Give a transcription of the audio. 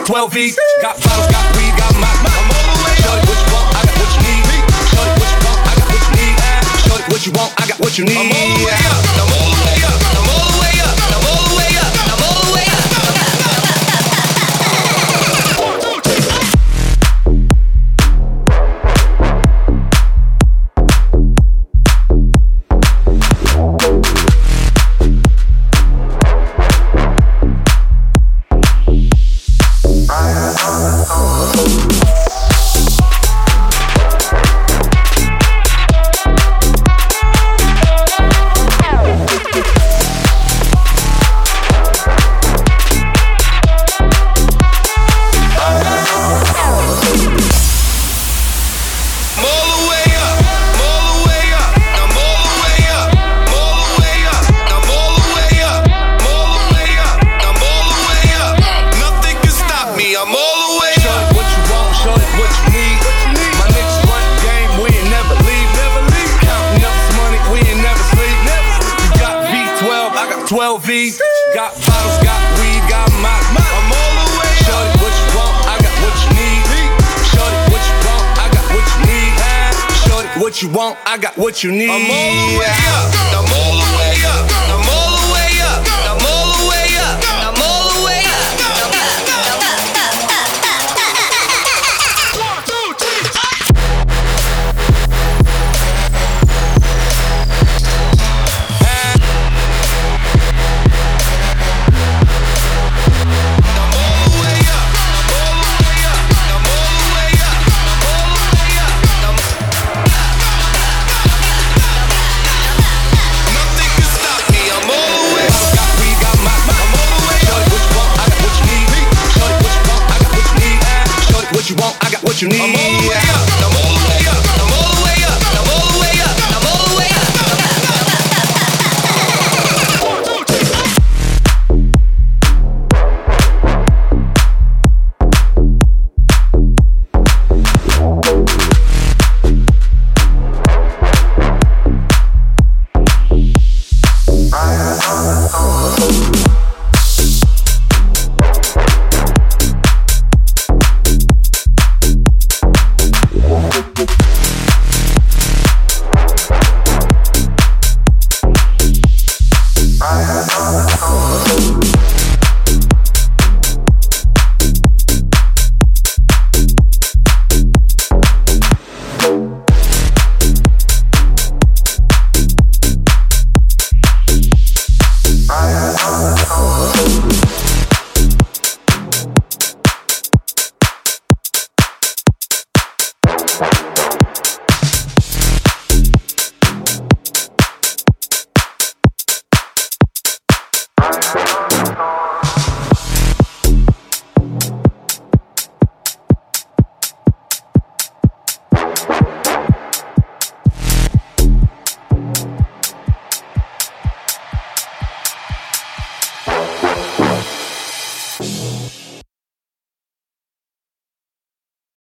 12 V. Got bottles, got weed, got my. I'm all the way up. Shorty, what you want? I got what you need. Shorty, what you want? I got what you need. Shorty, what you want? I got what you need. I'm all the way up. I'm all the way up. I'm all the way up. I'm all the way up. I'm all the way up. V. Got bottles, got weed, got my. I'm all the way up. Shorty, what you want? I got what you need. Shorty, what you want? I got what you need. Shorty, what you want? I got what you need. I'm all the way up. I'm all the way up. I'm all the way up. I'm all the way up. I'm all the way up. What you want? I got what you need. I'm all the way up.